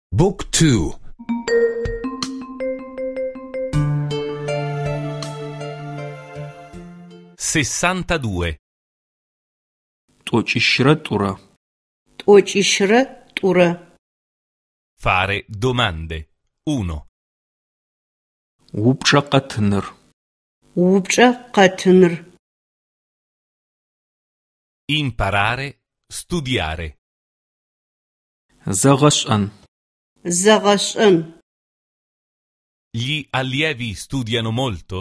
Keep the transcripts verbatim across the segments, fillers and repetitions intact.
Book two. sessantadue. T'oç'işre t'ura. T'oç'işre t'ura. Fare domande. uno. Vupç'e khatınır. Vupç'e khatınır. Imparare, studiare. Zağeş'en. Zağeş'en. Gli allievi studiano molto?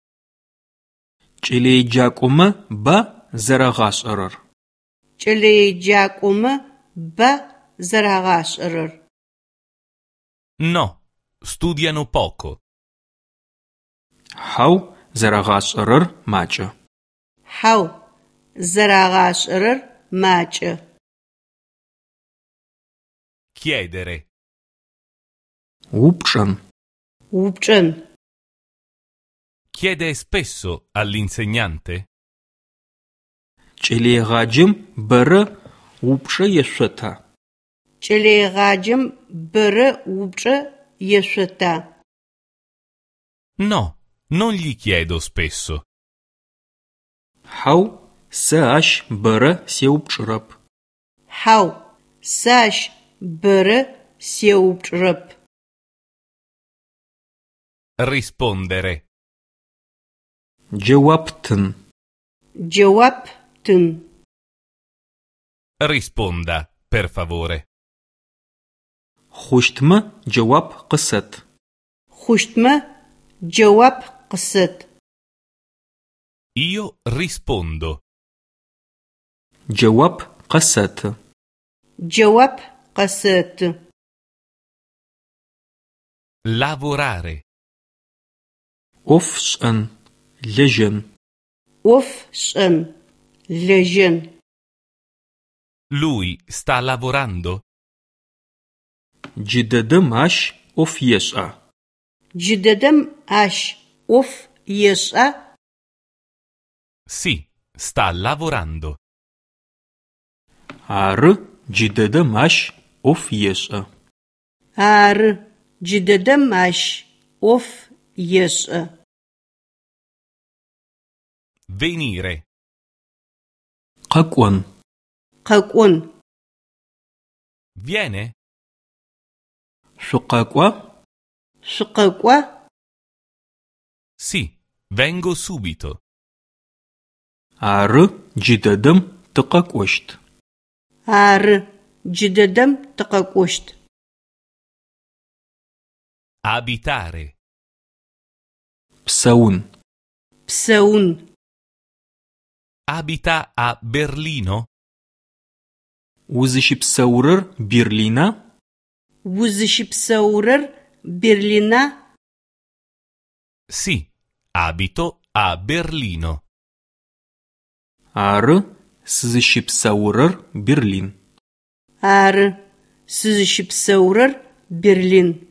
Ç'eleêcak'ome ba zerağaş'erer. Ç'eleêcak'ome ba zerağaş'erer. No, studiano poco. Hau zerağaş'erer maç'e. Hau zerağaş'erer maç'e. Chiedere. Vupç'en. Vupç'en. Chiede spesso all'insegnante? Ç'eleêğacem bere vupç'e yêşsueta. Ç'eleêğacem bere vupç'e yêşsueta. No, non gli chiedo spesso. Hau se aş bere sêupç'ırep. Hau se aş bere sêupç'ırep. Rispondere. Cevaptın. Cevaptın. Risponda, per favore. Xuştmı cevap kısıt. Xuştmı cevap kısıt. Io rispondo. Cevap kısıt. Cevap kısıt. Lavorare. Of ş'en. Lejın. Of ş'en. Lejın. Lui sta lavorando? Cidedim aş of yeş'a. Cidedim aş of yeş'a. Sì, sta lavorando. Arı cidedim aş of yeş'a. Arı cidedim aş of yeş'a. Venire. Kak'on. Kak'on. Viene? Şuqak'ua. Şuqak'ua. Sì, vengo subito. Arı cidedim tıqak'oşt. Arı cidedim tıqak'oşt. Abitare. Pseun. Pseun. Abita a Berlino? Uzışıpseurer Berlin'a. Uzışıpseurer Berlin'a. Sì, abito a Berlino. Arı sızışıpseurer Berlin. Arı sızışıpseurer Berlin.